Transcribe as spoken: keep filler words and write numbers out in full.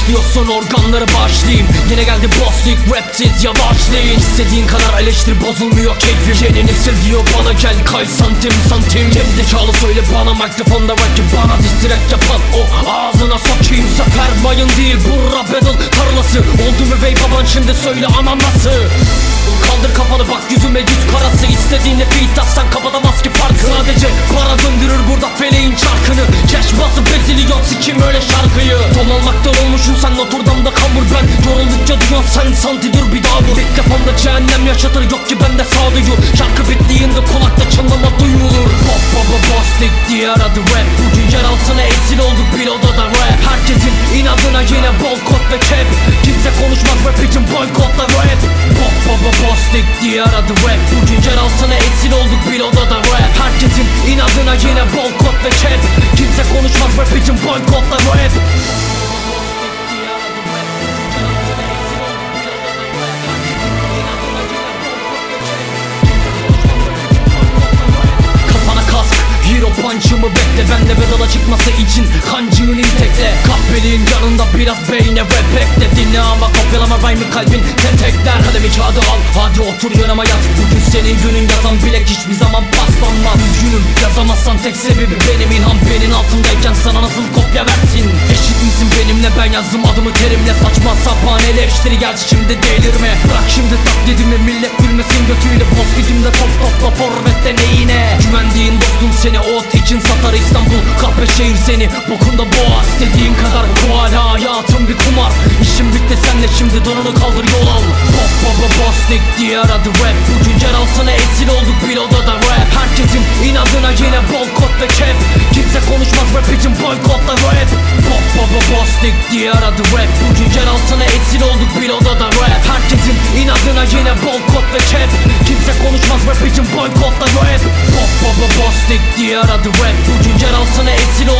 İstiyorsan organları başlayayım. Yine geldi bosslik, rapsiz yavaşlayın. İstediğin kadar eleştir, bozulmuyor keyfi. Yenini sev diyor bana, gel kay santim santim. Gerizekalı söyle bana, mikrofonda rakip bana distrek yapan o ağzına sokayım. Sefer mayın değil bu rap battle tarlası. Oldu mu bey baban, şimdi söyle anan nasıl? Kaldır kafanı bak yüzüme, yüz karası. İstediğinde beat atsan kapatamaz ki fark. Sadece para döndürür burada feleğin çarkını. Cash basıp eziliyor sikim öyle şarkıyı. Don almaktan olmuşsun sen Notre Dame'da kambur. Ben yoruldukça diyorsun sen santi, dur bir daha vur. Mikrofonda cehennem yaşatır, yok ki bende sağduyu. Şarkı bittiğinde kulakta çınlama duyulur. Pop baba bosslik diye aradı rap. Bugün yer altına esir olduk bir odada rap. Herkesin inadına yine bol kot ve cap. Kimse konuşmaz rap için, boykotla rap. Pop baba bosslik diye aradı rap. Bugün yer altına esir olduk bir odada rap. Herkesin inadına yine bol kot ve cap. Kimse konuşmaz rap için, boykotla rap. Hero punch'ımı bekle, bende bedala çıkması için kancığını tekle. Kahveliğin yanında biraz beyne rap ekle. Dinle ama kopyalama rhyme'ı kalbin tetekler. Kalemi kağıdı al, hadi otur yanıma yat. Bugün senin günün, yazan bilek hiçbir zaman paslanmaz. Üzgünüm yazamazsan tek sebebi benim ilham. Benim altındayken sana nasıl kopya versin? Eşit misin benimle, ben yazdım adımı terimle. Saçma sapan eleştiri gel şimdi delirme. Bırak şimdi taklidimi, millet gülmesin götüyle. Boz gücümde top topla forvette neyine? Güvendiğin dostun seni ot için satar. İstanbul kahpe şehir seni bokunda boğar. İstediğin kadar koala, hayatım bir kumar. İşim bitti senle, şimdi donunu kaldır yol al. Pop baba bosslik diye aradı rap. Bugün yer altına esir olduk bir odada rap. Herkesin inadına yine bol kot ve cap. Kimse konuşmaz rap için, boykotla rap. Pop baba bosslik diye aradı rap. Bugün yer altına esir olduk bir odada rap. Herkesin inadına yine bol kot ve cap. Kimse konuşmaz rap için, boykotla rap. Pop baba bosslik diye aradı rap. Bugün yer altına esir